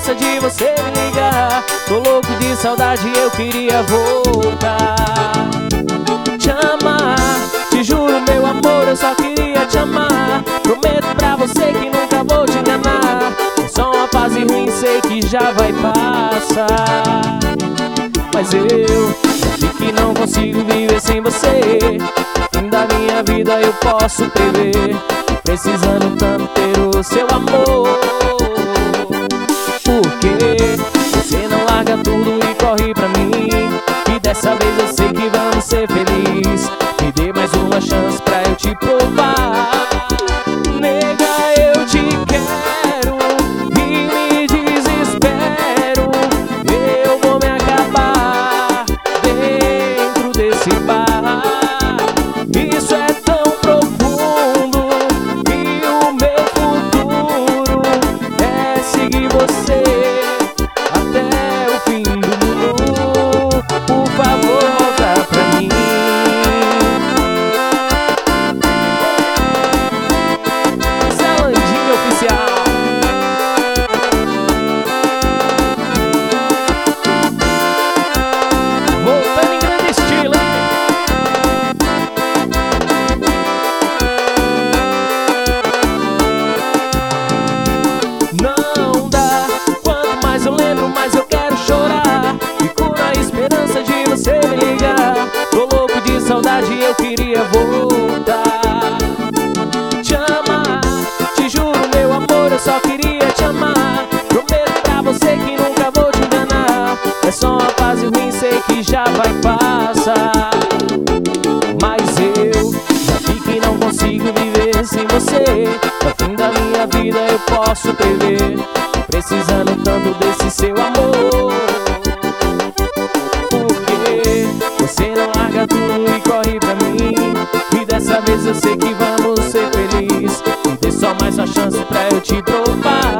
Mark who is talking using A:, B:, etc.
A: esperança de você me ligar. Tô louco de saudade, eu queria voltar. Te amar, te juro meu amor, eu só queria te amar. Prometo pra você que nunca vou te enganar. É só uma fase ruim, sei que já vai passar. Mas eu vi que não consigo viver sem você. No fim da minha vida eu posso prever, precisando tanto ter o seu amor. Porque você não larga tudo e corre pra mim. E dessa vez eu sei que vamos ser felizes. Me dê mais uma chance pra eu te provar. Nega, eu te quero e me desespero. Eu vou me acabar dentro desse bar. Isso é tão profundo que o meu futuro é seguir você até o fim do mundo. Por favor, volta pra mim. Zelandinho Oficial. Voltando em grande estilo, hein? Não dá, quanto mais eu lembro, mais eu quero chorar. Fico na esperança de você me ligar. Tô louco de saudade, eu queria voltar. Te amar, te juro meu amor, eu só queria te amar. Prometo pra você que nunca vou te enganar. É só uma fase ruim, sei que já vai passar. Mas eu já vi que não consigo viver sem você. No fim da minha vida eu posso prever, precisando tanto desse seu amor. Porque você não larga tudo e corre pra mim. E dessa vez eu sei que vamos ser felizes. Me dê só mais uma chance pra eu te provar.